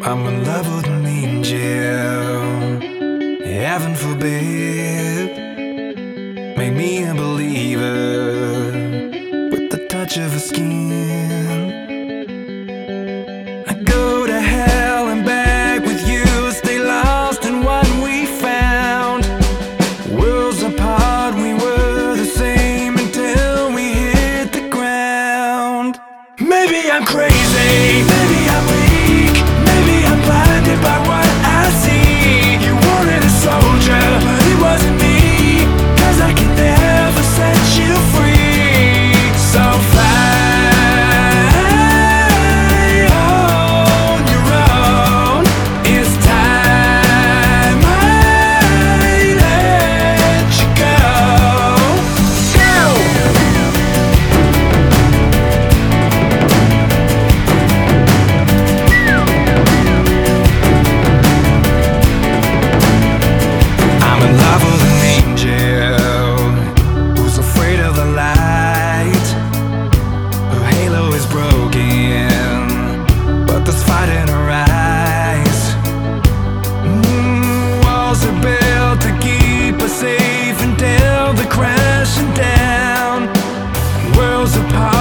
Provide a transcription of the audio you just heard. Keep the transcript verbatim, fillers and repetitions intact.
I'm in love with an angel. Heaven forbid. Make me a believer with the touch of her skin. I go to hell and back with you, stay lost in what we found. Worlds apart, we were the same until we hit the ground. Maybe I'm crazy, maybe I'm weak, maybe I'm blinded by what I see. You wanted a soldier, but it wasn't me, 'cause I can never set you free. So fly on your own. It's time I let you go. Go! I'm in love with an angel who's afraid of the light. Her halo is broken, but there's fight in her eyes. Mm, walls are built to keep us safe until they're crashing down. Worlds apart.